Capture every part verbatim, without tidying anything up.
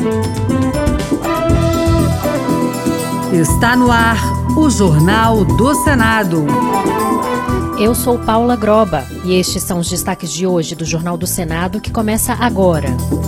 Está no ar o Jornal do Senado. Eu sou Paula Groba e estes são os destaques de hoje do Jornal do Senado, que começa agora.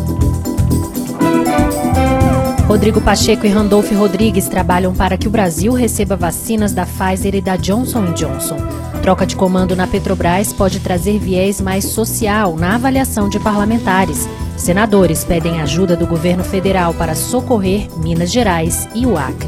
Rodrigo Pacheco e Randolph Rodrigues trabalham para que o Brasil receba vacinas da Pfizer e da Johnson and Johnson. Troca de comando na Petrobras pode trazer viés mais social na avaliação de parlamentares. Senadores pedem ajuda do governo federal para socorrer Minas Gerais e o Acre.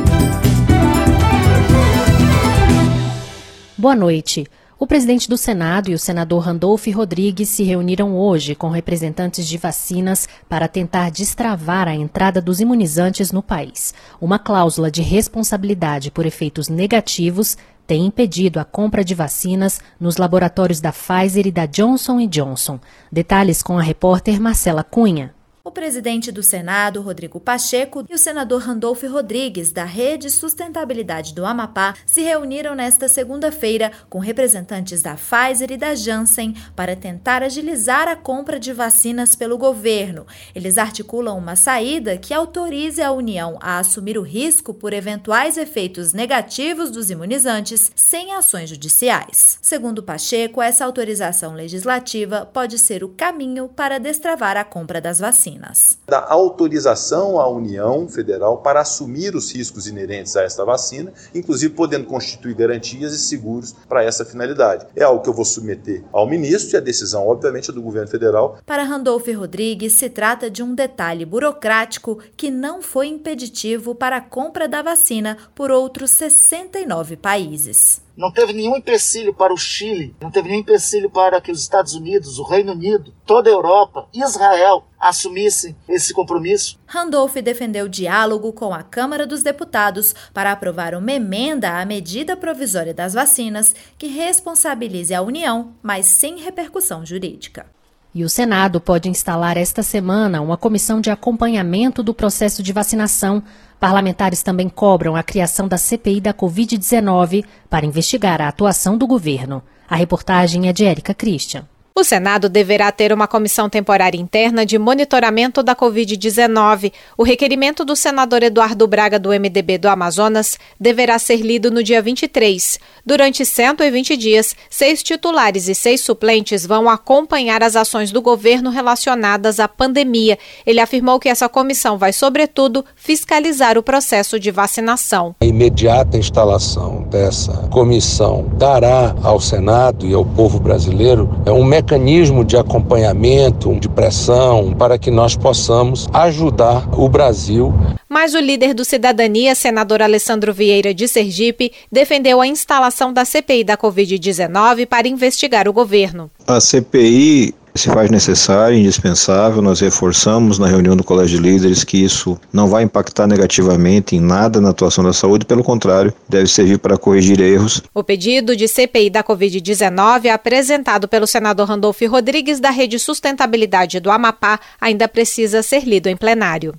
Boa noite. O presidente do Senado e o senador Randolph Rodrigues se reuniram hoje com representantes de vacinas para tentar destravar a entrada dos imunizantes no país. Uma cláusula de responsabilidade por efeitos negativos tem impedido a compra de vacinas nos laboratórios da Pfizer e da Johnson and Johnson. Detalhes com a repórter Marcela Cunha. O presidente do Senado, Rodrigo Pacheco, e o senador Randolph Rodrigues, da Rede Sustentabilidade do Amapá, se reuniram nesta segunda-feira com representantes da Pfizer e da Janssen para tentar agilizar a compra de vacinas pelo governo. Eles articulam uma saída que autorize a União a assumir o risco por eventuais efeitos negativos dos imunizantes sem ações judiciais. Segundo Pacheco, essa autorização legislativa pode ser o caminho para destravar a compra das vacinas. Da autorização à União Federal para assumir os riscos inerentes a esta vacina, inclusive podendo constituir garantias e seguros para essa finalidade. É algo que eu vou submeter ao ministro e a decisão, obviamente, é do governo federal. Para Randolph Rodrigues, se trata de um detalhe burocrático que não foi impeditivo para a compra da vacina por outros sessenta e nove países. Não teve nenhum empecilho para o Chile, não teve nenhum empecilho para que os Estados Unidos, o Reino Unido, toda a Europa, Israel assumissem esse compromisso. Randolph defendeu diálogo com a Câmara dos Deputados para aprovar uma emenda à medida provisória das vacinas que responsabilize a União, mas sem repercussão jurídica. E o Senado pode instalar esta semana uma comissão de acompanhamento do processo de vacinação. Parlamentares também cobram a criação da C P I da covid dezenove para investigar a atuação do governo. A reportagem é de Érica Christian. O Senado deverá ter uma comissão temporária interna de monitoramento da covid dezenove. O requerimento do senador Eduardo Braga, do M D B do Amazonas, deverá ser lido no dia vinte e três. Durante cento e vinte dias, seis titulares e seis suplentes vão acompanhar as ações do governo relacionadas à pandemia. Ele afirmou que essa comissão vai, sobretudo, fiscalizar o processo de vacinação. A imediata instalação dessa comissão dará ao Senado e ao povo brasileiro um mecanismo mecanismo de acompanhamento, de pressão, para que nós possamos ajudar o Brasil. Mas o líder do Cidadania, senador Alessandro Vieira de Sergipe, defendeu a instalação da C P I da covid dezenove para investigar o governo. A C P I se faz necessária, indispensável. Nós reforçamos na reunião do Colégio de Líderes que isso não vai impactar negativamente em nada na atuação da saúde, pelo contrário, deve servir para corrigir erros. O pedido de C P I da covid dezenove, apresentado pelo senador Randolph Rodrigues, da Rede Sustentabilidade do Amapá, ainda precisa ser lido em plenário.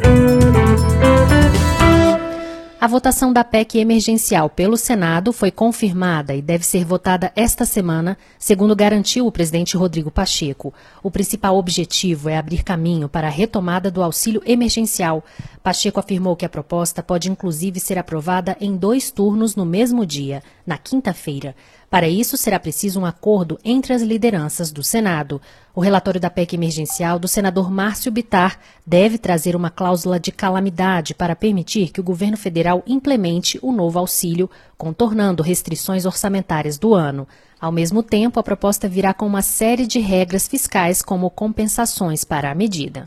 A votação da P E C emergencial pelo Senado foi confirmada e deve ser votada esta semana, segundo garantiu o presidente Rodrigo Pacheco. O principal objetivo é abrir caminho para a retomada do auxílio emergencial. Pacheco afirmou que a proposta pode inclusive ser aprovada em dois turnos no mesmo dia, na quinta-feira. Para isso, será preciso um acordo entre as lideranças do Senado. O relatório da P E C emergencial do senador Márcio Bittar deve trazer uma cláusula de calamidade para permitir que o governo federal implemente o novo auxílio, contornando restrições orçamentárias do ano. Ao mesmo tempo, a proposta virá com uma série de regras fiscais como compensações para a medida.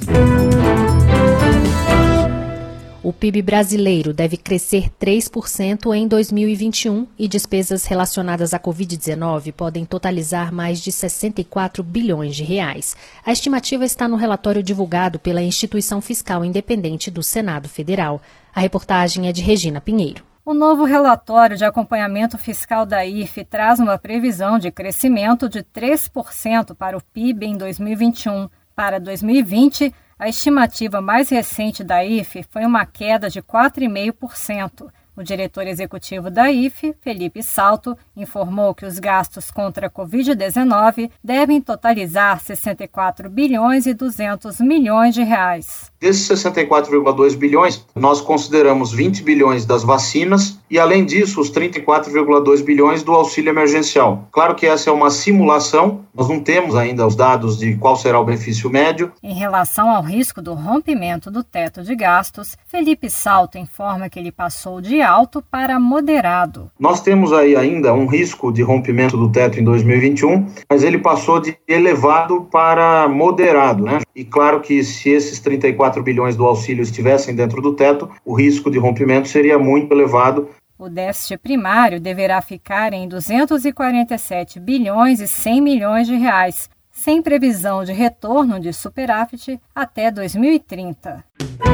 O P I B brasileiro deve crescer três por cento em dois mil e vinte e um e despesas relacionadas à covid dezenove podem totalizar mais de sessenta e quatro bilhões de reais. A estimativa está no relatório divulgado pela Instituição Fiscal Independente do Senado Federal. A reportagem é de Regina Pinheiro. O novo relatório de acompanhamento fiscal da I F traz uma previsão de crescimento de três por cento para o P I B em dois mil e vinte e um. Para dois mil e vinte, a estimativa mais recente da I F foi uma queda de quatro vírgula cinco por cento. O diretor executivo da I F, Felipe Salto, informou que os gastos contra a covid dezenove devem totalizar sessenta e quatro bilhões e duzentos milhões de reais. Desses sessenta e quatro vírgula dois bilhões, nós consideramos vinte bilhões das vacinas e, além disso, os trinta e quatro vírgula dois bilhões do auxílio emergencial. Claro que essa é uma simulação, nós não temos ainda os dados de qual será o benefício médio. Em relação ao risco do rompimento do teto de gastos, Felipe Salto informa que ele passou de alto para moderado. Nós temos aí ainda um risco de rompimento do teto em dois mil e vinte e um, mas ele passou de elevado para moderado, né? E claro que se esses trinta e quatro bilhões do auxílio estivessem dentro do teto, o risco de rompimento seria muito elevado. O déficit primário deverá ficar em duzentos e quarenta e sete bilhões e cem milhões de reais, sem previsão de retorno de superávit até dois mil e trinta.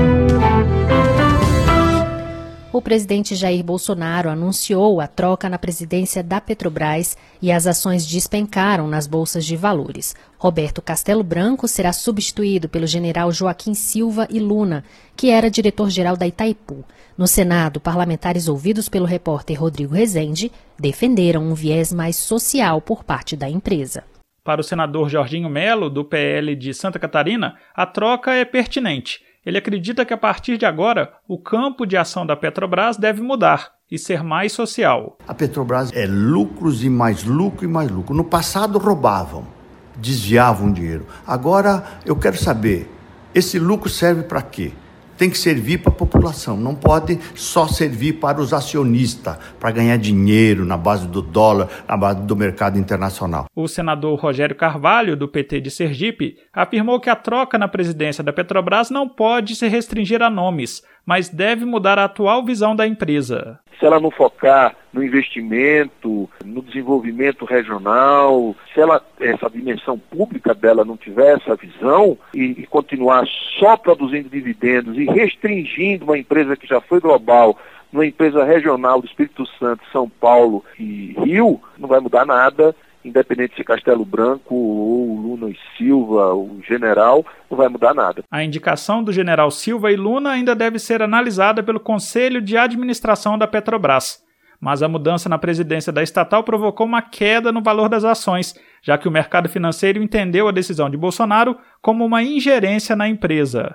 O presidente Jair Bolsonaro anunciou a troca na presidência da Petrobras e as ações despencaram nas bolsas de valores. Roberto Castelo Branco será substituído pelo general Joaquim Silva e Luna, que era diretor-geral da Itaipu. No Senado, parlamentares ouvidos pelo repórter Rodrigo Rezende defenderam um viés mais social por parte da empresa. Para o senador Jorginho Melo, do P L de Santa Catarina, a troca é pertinente. Ele acredita que a partir de agora, o campo de ação da Petrobras deve mudar e ser mais social. A Petrobras é lucros e mais lucro e mais lucro. No passado roubavam, desviavam dinheiro. Agora eu quero saber, esse lucro serve para quê? Tem que servir para a população, não pode só servir para os acionistas, para ganhar dinheiro na base do dólar, na base do mercado internacional. O senador Rogério Carvalho, do P T de Sergipe, afirmou que a troca na presidência da Petrobras não pode se restringir a nomes, mas deve mudar a atual visão da empresa. Se ela não focar no investimento, no desenvolvimento regional, se ela, essa dimensão pública dela não tiver essa visão e, e continuar só produzindo dividendos e restringindo uma empresa que já foi global, numa empresa regional do Espírito Santo, São Paulo e Rio, não vai mudar nada. Independente se Castelo Branco ou Luna e Silva, o general, não vai mudar nada. A indicação do general Silva e Luna ainda deve ser analisada pelo Conselho de Administração da Petrobras. Mas a mudança na presidência da estatal provocou uma queda no valor das ações, já que o mercado financeiro entendeu a decisão de Bolsonaro como uma ingerência na empresa.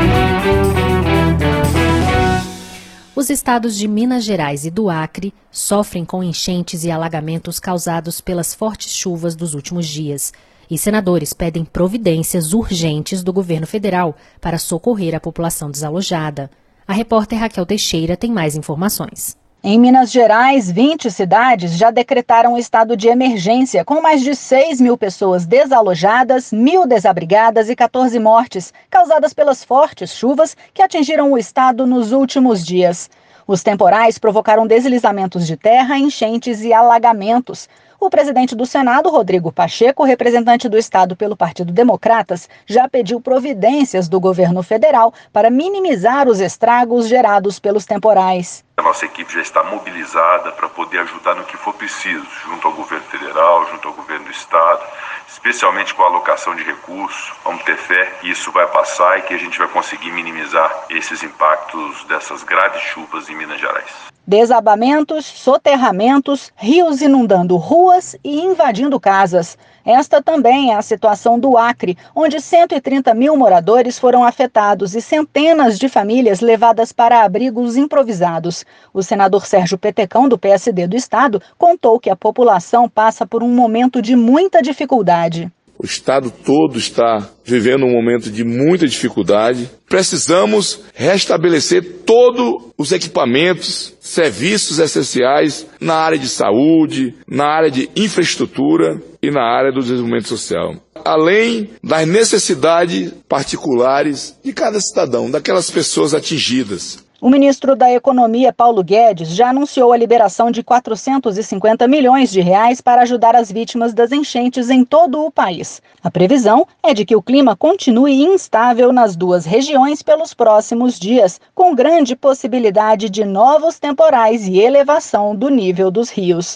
Os estados de Minas Gerais e do Acre sofrem com enchentes e alagamentos causados pelas fortes chuvas dos últimos dias. E senadores pedem providências urgentes do governo federal para socorrer a população desalojada. A repórter Raquel Teixeira tem mais informações. Em Minas Gerais, vinte cidades já decretaram estado de emergência, com mais de seis mil pessoas desalojadas, mil desabrigadas e quatorze mortes, causadas pelas fortes chuvas que atingiram o estado nos últimos dias. Os temporais provocaram deslizamentos de terra, enchentes e alagamentos. O presidente do Senado, Rodrigo Pacheco, representante do estado pelo Partido Democratas, já pediu providências do governo federal para minimizar os estragos gerados pelos temporais. A nossa equipe já está mobilizada para poder ajudar no que for preciso, junto ao governo federal, junto ao governo do estado, especialmente com a alocação de recursos. Vamos ter fé que isso vai passar e que a gente vai conseguir minimizar esses impactos dessas graves chuvas em Minas Gerais. Desabamentos, soterramentos, rios inundando ruas e invadindo casas. Esta também é a situação do Acre, onde cento e trinta mil moradores foram afetados e centenas de famílias levadas para abrigos improvisados. O senador Sérgio Petecão, do P S D do estado, contou que a população passa por um momento de muita dificuldade. O estado todo está vivendo um momento de muita dificuldade. Precisamos restabelecer todos os equipamentos, serviços essenciais na área de saúde, na área de infraestrutura e na área do desenvolvimento social. Além das necessidades particulares de cada cidadão, daquelas pessoas atingidas. O ministro da Economia, Paulo Guedes, já anunciou a liberação de quatrocentos e cinquenta milhões de reais para ajudar as vítimas das enchentes em todo o país. A previsão é de que o clima continue instável nas duas regiões pelos próximos dias, com grande possibilidade de novos temporais e elevação do nível dos rios.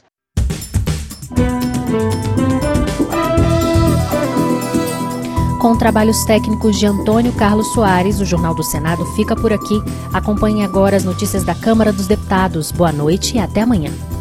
Com trabalhos técnicos de Antônio Carlos Soares, o Jornal do Senado fica por aqui. Acompanhe agora as notícias da Câmara dos Deputados. Boa noite e até amanhã.